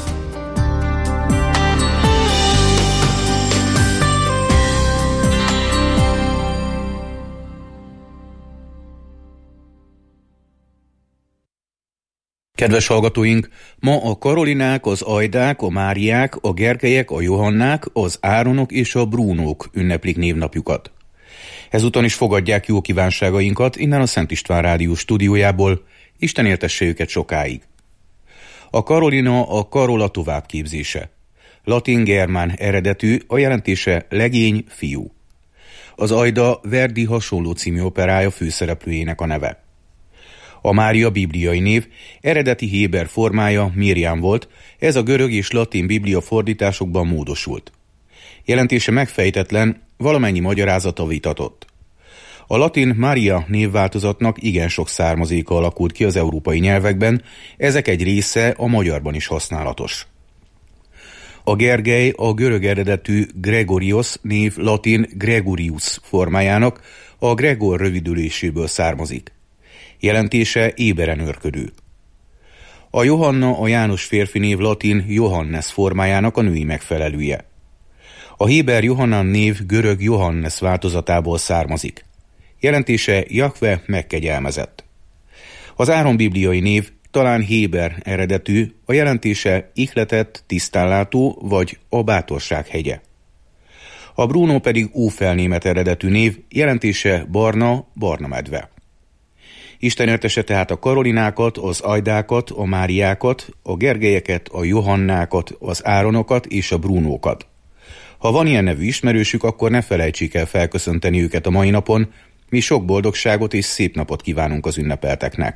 Kedves hallgatóink, ma a Karolinák, az Ajdák, a Máriák, a Gergelyek, a Johannák, az Áronok és a Brúnók ünneplik névnapjukat. Ezúton is fogadják jó kívánságainkat innen a Szent István Rádió stúdiójából, Isten éltesse őket sokáig. A Karolina a Karola továbbképzése. Latin-germán eredetű, a jelentése legény, fiú. Az Ajda Verdi Hasonló című operája főszereplőjének a neve. A Mária bibliai név eredeti héber formája Miriam volt, ez a görög és latin biblia fordításokban módosult. Jelentése megfejtetlen, valamennyi magyarázata vitatott. A latin Mária névváltozatnak igen sok származéka alakult ki az európai nyelvekben, ezek egy része a magyarban is használatos. A Gergely a görög eredetű Gregorios név latin Gregorius formájának, a Gregor rövidüléséből származik. Jelentése éberen őrködő. A Johanna a János férfi név latin Johannes formájának a női megfelelője. A héber Johannan név görög Johannes változatából származik. Jelentése Jahve megkegyelmezett. Az Áron bibliai név talán héber eredetű, a jelentése ihletett, tisztánlátó vagy a bátorság hegye. A Bruno pedig ófelnémet eredetű név, jelentése barna, barna medve. Isten értese tehát a Karolinákat, az Ajdákat, a Máriákat, a Gergelyeket, a Johannákat, az Áronokat és a Brunókat. Ha van ilyen nevű ismerősük, akkor ne felejtsék el felköszönteni őket a mai napon, mi sok boldogságot és szép napot kívánunk az ünnepelteknek.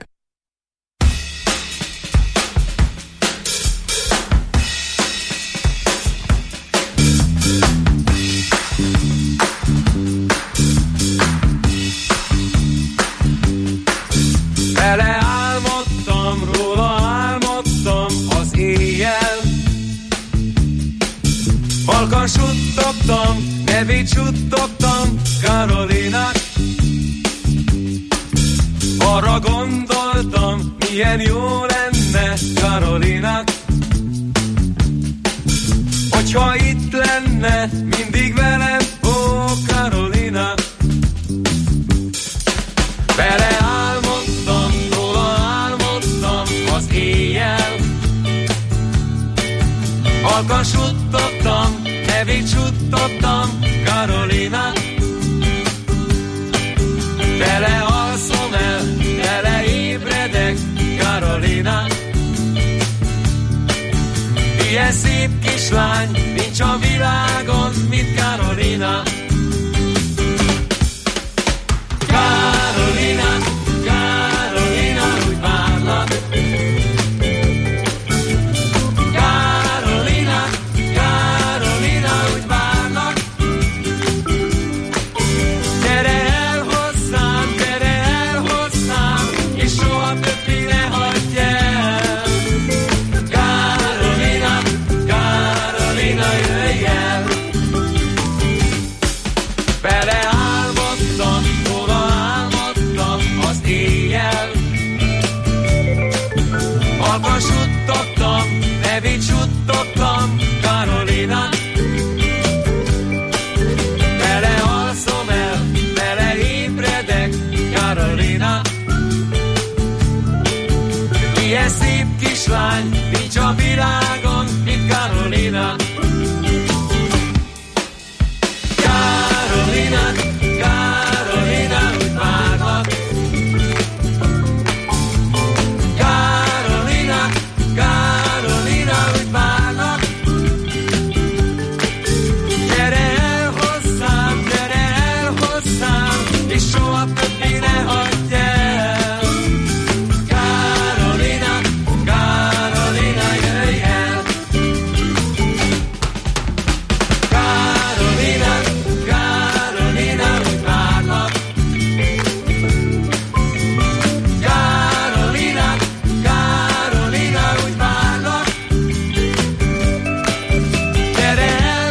Beleálmodtam, róla álmodtam az éjjel. Halkan suttogtam, nevét suttogtam Karolinak. Arra gondoltam, milyen jó lenne Karolinak, hogyha itt lenne mindig velem, ó Karolina. Beleálmodtam, róla álmodtam az éjjel. Halkan suttogtam, nevét suttogtam Karolina. Belealszom el, beleébredek Karolina. Ilyen szép kislány nincs a világon, mint Karolina. Karolina, Karolina, úgy várlak. Karolina, Karolina, úgy várlak. Gyere el hozzám, és soha többé ne hagyj el. Karolina, Karolina, jöjj el. Beleálmodtam, róla álmodtam az éjjel. Halkan suttogtam, nevét suttogtam Karolina. Belealszom el, beleébredek Karolina. Ilyen szép kislány nincs a világon, mint Karolina. Karolina, Karolina, úgy várlak. Karolina, Karolina, úgy várlak. Gyere el hozzám, és soha többé ne hagyj el. Karolina, Karolina, jöjj el. Karolina, Karolina, úgy várlak. Karolina, Karolina, úgy várlak. Gyere el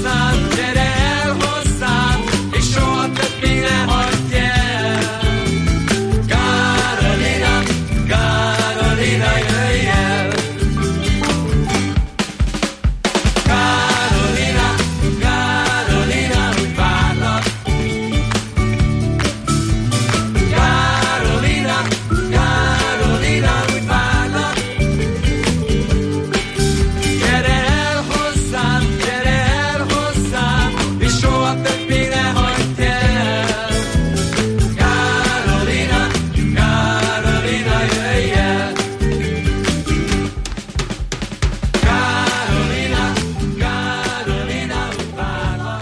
hozzám, és soha többé ne hagyj el. Karolina, Karolina, jöjj el. Karolina, Karolina, úgy várlak. Karolina, Karolina, úgy várlak. Gyere el hozzám, és soha többé ne hagyj el. Karolina, Karolina, jöjj el. Karolina, Karolina, úgy várlak.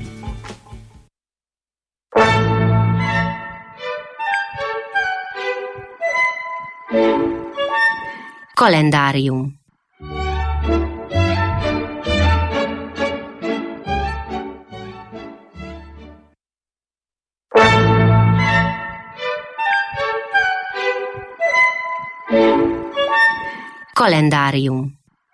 Kalendárium. Kalendárium.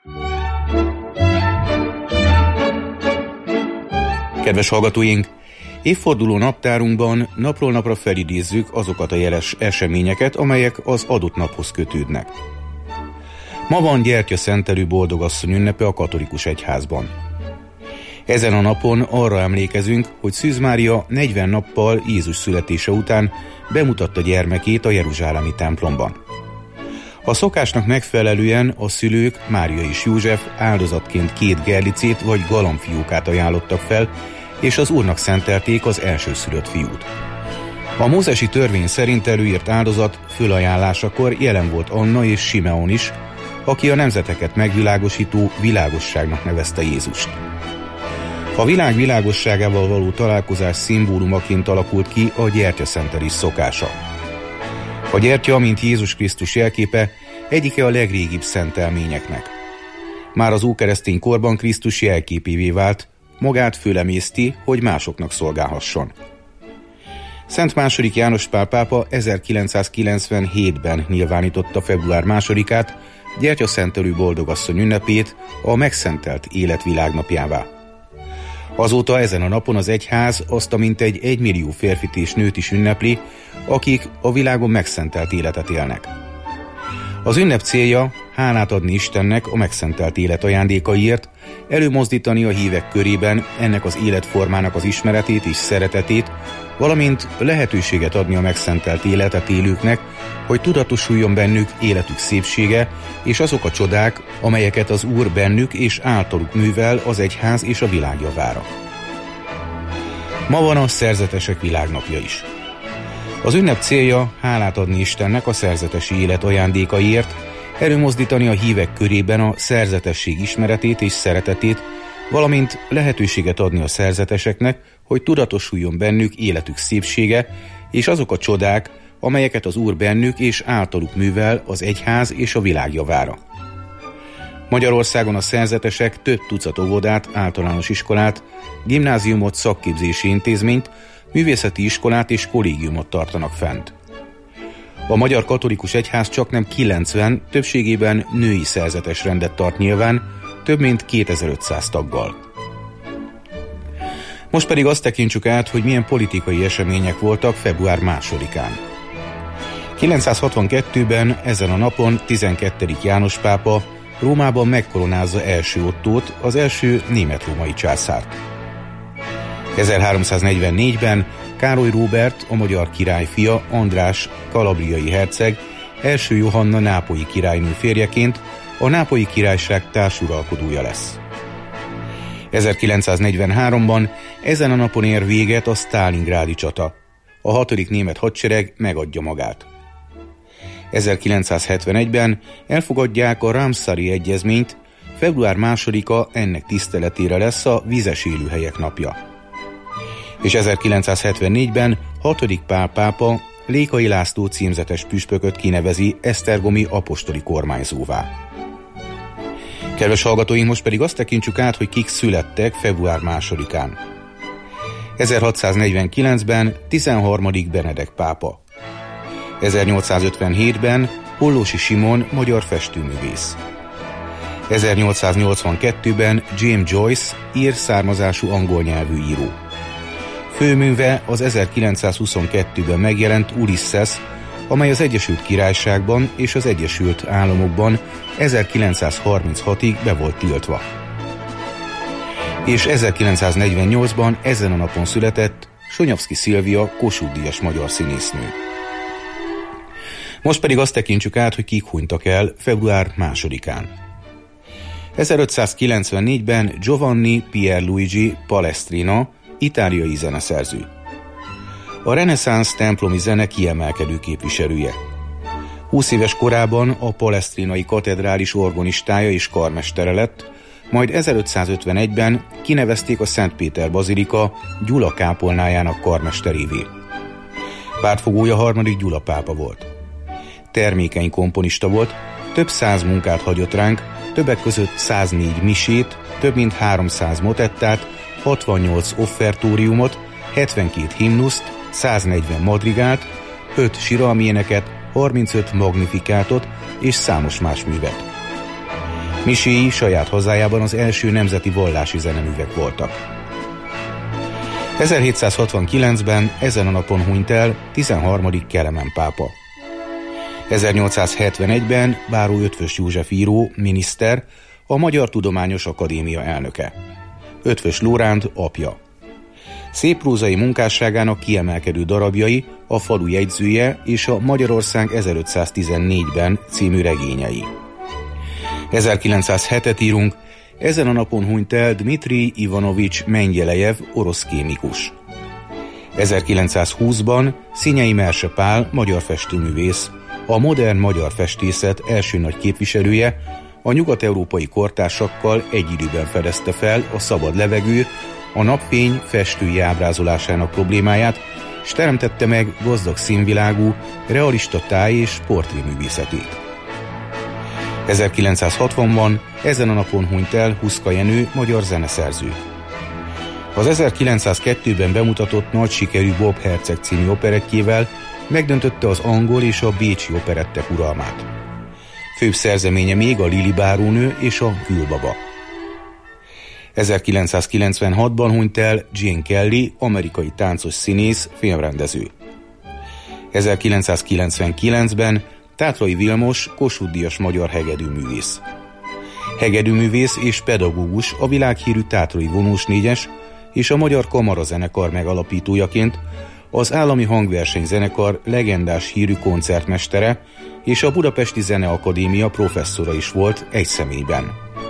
Kedves hallgatóink, évforduló naptárunkban napról napra felidézzük azokat a jeles eseményeket, amelyek az adott naphoz kötődnek. Ma van gyertyaszentelő boldogasszony ünnepe a katolikus egyházban. Ezen a napon arra emlékezünk, hogy Szűz Mária 40 nappal Jézus születése után bemutatta gyermekét a jeruzsálemi templomban. A szokásnak megfelelően a szülők, Mária és József áldozatként 2 gerlicét vagy galambfiókát ajánlottak fel, és az Úrnak szentelték az elsőszülött fiút. A mózesi törvény szerint előírt áldozat fölajánlásakor jelen volt Anna és Simeon is, aki a nemzeteket megvilágosító világosságnak nevezte Jézust. A világ világosságával való találkozás szimbólumaként alakult ki a gyertyaszentelés szokása. A gyertya, mint Jézus Krisztus jelképe, egyike a legrégibb szentelményeknek. Már az ókeresztény korban Krisztus jelképévé vált, magát fölemészti, hogy másoknak szolgálhasson. Szent II. János Pál pápa 1997-ben nyilvánította február 2-át, gyertyaszentelő boldogasszony ünnepét a megszentelt élet világnapjává. Azóta ezen a napon az egyház azt a mintegy 1 millió férfit és nőt is ünnepli, akik a világon megszentelt életet élnek. Az ünnep célja hálát adni Istennek a megszentelt élet ajándékaiért, előmozdítani a hívek körében ennek az életformának az ismeretét és szeretetét, valamint lehetőséget adni a megszentelt életet élőknek, hogy tudatosuljon bennük életük szépsége és azok a csodák, amelyeket az Úr bennük és általuk művel az egyház és a világ javára. Ma van a szerzetesek világnapja is. Az ünnep célja hálát adni Istennek a szerzetesi élet ajándékaiért, előmozdítani a hívek körében a szerzetesség ismeretét és szeretetét, valamint lehetőséget adni a szerzeteseknek, hogy tudatosuljon bennük életük szépsége és azok a csodák, amelyeket az Úr bennük és általuk művel az egyház és a világ javára. Magyarországon a szerzetesek több tucat óvodát, általános iskolát, gimnáziumot, szakképzési intézményt, művészeti iskolát és kollégiumot tartanak fent. A Magyar Katolikus Egyház csaknem 90, többségében női szerzetes rendet tart nyilván, több mint 2500 taggal. Most pedig azt tekintsük át, hogy milyen politikai események voltak február 2-án. 962-ben ezen a napon 12. János pápa Rómában megkoronázza első Ottót, az első német-római császárt. 1344-ben Károly Róbert, a magyar király fia, András kalabriai herceg, első Johanna nápolyi királynő férjeként a Nápolyi Királyság társuralkodója lesz. 1943-ban ezen a napon ér véget a sztálingrádi csata. A 6. német hadsereg megadja magát. 1971-ben elfogadják a Ramszari egyezményt, február 2-a ennek tiszteletére lesz a vizes élőhelyek napja. És 1974-ben 6. Pál pápa Lékai László címzetes püspököt kinevezi esztergomi apostoli kormányzóvá. Kedves hallgatóink, most pedig azt tekintsük át, hogy kik születtek február 2-án. 1649-ben 13. Benedek pápa. 1857-ben Hollósy Simon, magyar festőművész. 1882-ben James Joyce, ír származású angol nyelvű író. Főműve az 1922-ben megjelent Ulysses, amely az Egyesült Királyságban és az Egyesült Államokban 1936-ig be volt tiltva. És 1948-ban ezen a napon született Sonyavszky Szilvia, Kossuth-díjas magyar színésznő. Most pedig azt tekintsük át, hogy kik hunytak el február 2-án. 1594-ben Giovanni Pierluigi Palestrina, itáliai zeneszerző. A reneszánsz templomi zene kiemelkedő képviselője. 20 éves korában a palesztrinai katedrális orgonistája és karmestere lett, majd 1551-ben kinevezték a Szent Péter bazilika Gyula kápolnájának karmesterévé. Pártfogója 3. Gyula pápa volt. Termékeny komponista volt, több 100 munkát hagyott ránk, többek között 104 misét, több mint 300 motettát, 68 offertóriumot, 72 himnuszt, 140 madrigált, 5 siralméneket, 35 magnifikátot és számos más művet. Miséi saját hazájában az első nemzeti vallási zeneművek voltak. 1769-ben ezen a napon hunyt el 13. Kelemen pápa. 1871-ben Báró Eötvös József író, miniszter, a Magyar Tudományos Akadémia elnöke. Eötvös Lóránd apja. Szép prózai munkásságának kiemelkedő darabjai a Falu jegyzője és a Magyarország 1514-ben című regényei. 1907-et írunk, ezen a napon hunyt el Dmitrij Ivanovics Mengyelejev, orosz kémikus. 1920-ban Szinyei Merse Pál, magyar festőművész, a modern magyar festészet első nagy képviselője, a nyugat-európai kortársakkal egy időben fedezte fel a szabad levegő, a napfény festői ábrázolásának problémáját, és teremtette meg gazdag színvilágú, realista táj- és portréművészetét. 1960-ban ezen a napon hunyt el Huszka Jenő, magyar zeneszerző. Az 1902-ben bemutatott nagy sikerű Bob Herceg című operettjével megdöntötte az angol és a bécsi operettek uralmát. Főbb szerzeménye még a Lili bárónő és a Gülbaba. 1996-ban hunyt el Gene Kelly, amerikai táncos színész, filmrendező. 1999-ben Tátrai Vilmos, Kossuth-díjas magyar hegedűművész. Hegedűművész és pedagógus, a világhírű Tátrai Vonós négyes és a Magyar Kamarazenekar megalapítójaként, az Állami Hangversenyzenekar legendás hírű koncertmestere és a Budapesti Zeneakadémia professzora is volt egy személyben.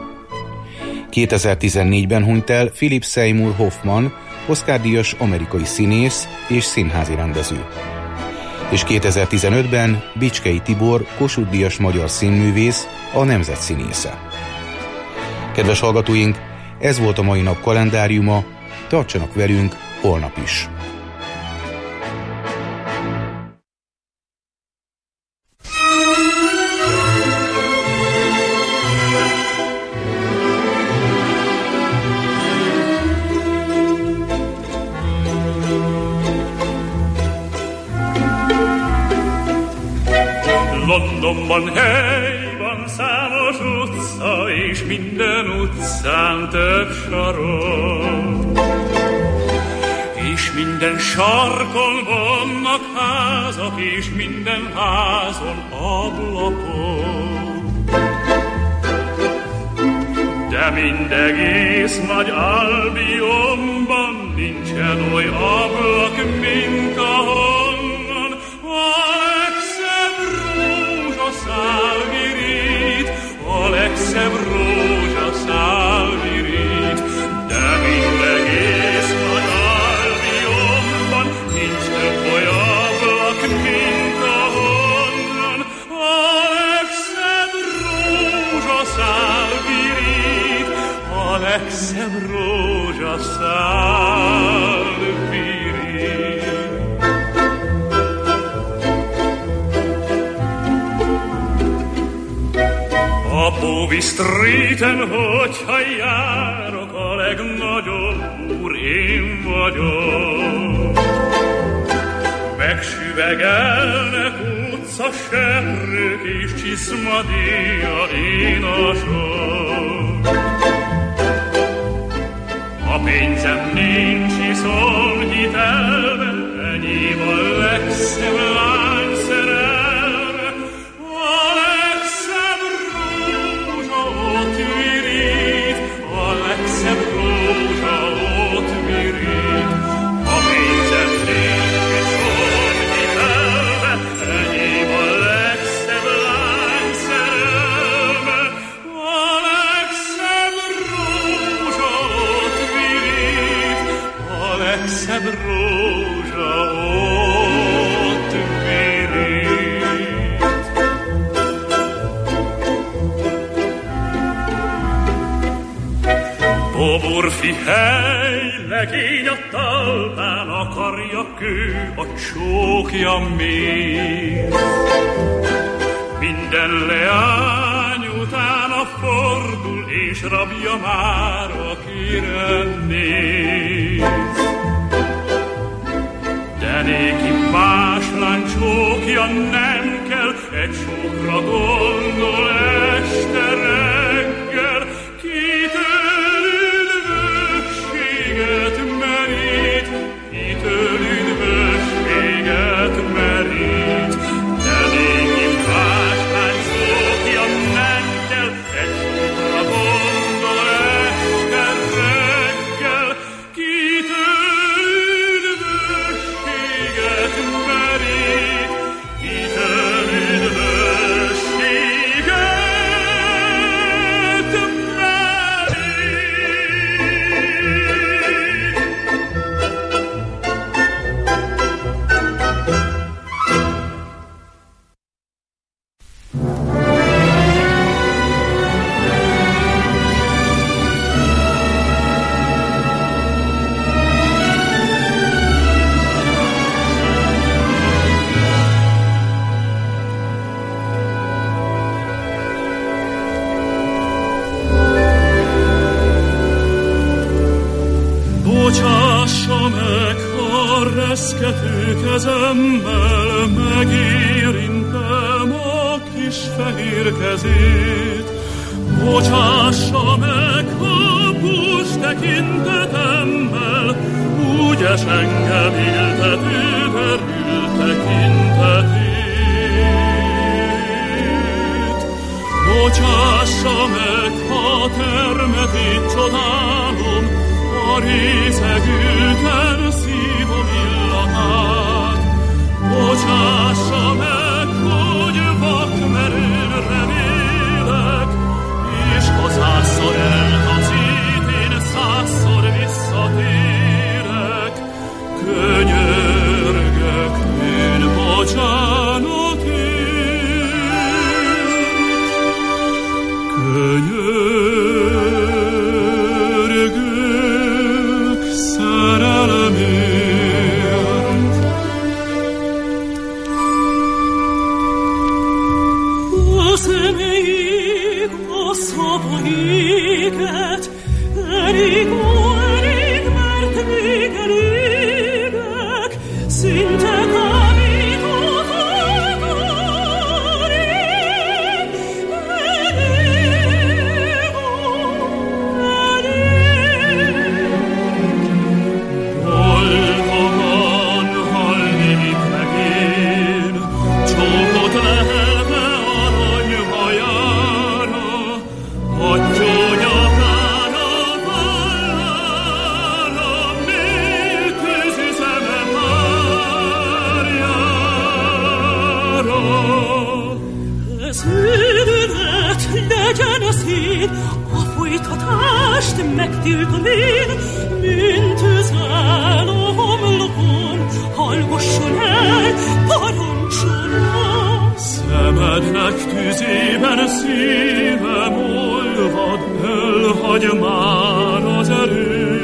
2014-ben hunyt el Philip Seymour Hoffman, Oscar-díjas amerikai színész és színházi rendező. És 2015-ben Bicskei Tibor, Kossuth-díjas magyar színművész, a nemzet színésze. Kedves hallgatóink, ez volt a mai nap kalendáriuma, tartsanak velünk holnap is! Londonban hely van számos utca, és minden utcán több sarok. És minden sarkon vannak házak, és minden házon ablakok. De mindegész nagy Albionban nincsen oly ablak, mint ahonnan rózsaszál virít, a legszebb rózsaszál virít. De mindegész nagy Albionban nincs több olyan ablak, mint ahonnan a legszebb rózsaszál virít, a legszebb rózsaszál virít. A Bowie Streeten, hogyha járok, a legnagyobb úr én vagyok. Megsüvegelnek utcaseprők és csiszmadíja énasok. A pénzem nincs, iszom hitelve, enyém a legszebb lány szerelme. Legszebb rózsa ott virít, a pénzem nincs, viszont hitelve, enyém a legszebb lány szerelme. A legszebb rózsa ott virít, a legszebb rózsa ott virít. Boborfi hely, legény a talpán, akarja kő, a csókja még. Minden leány utána fordul, és rabja már, akire néz. De néki más lány csókja nem kell, egy csókra gondol este reggel. Bocsássa meg, ha reszkető kezemmel megérintem a kis fehér kezét. Bocsássa meg, ha bús tekintetemmel úgyes engem éltető derült tekintetét. Bocsássa meg, ha termetét csodálom, a részegülten szívom illatát. Bocsássa meg, hogy vakmerőn remélek, és ha 100-szor eltaszít, én 100-szor visszatérek. Könyörgök én bocsánatért, könyörgök szerelemért. A szemeik, a szavaiket, elég, mert még elégek, szinte kámított akarik, boldogan hallik meg én, csókot lehelve aranyhajára, adjónyakára vallára, mély tűzű szeme párjára. Ez őrület, legyen a szín, a folytatást megtiltom én, mint tűzál a homlokon, hallgasson el parancsolom. Szemednek tüzében szívem olvad, elhagy már az erő.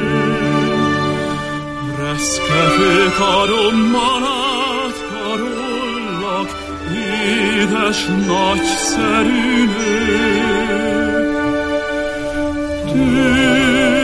Reszkető karommal átkarollak, édes nagyszerű nő.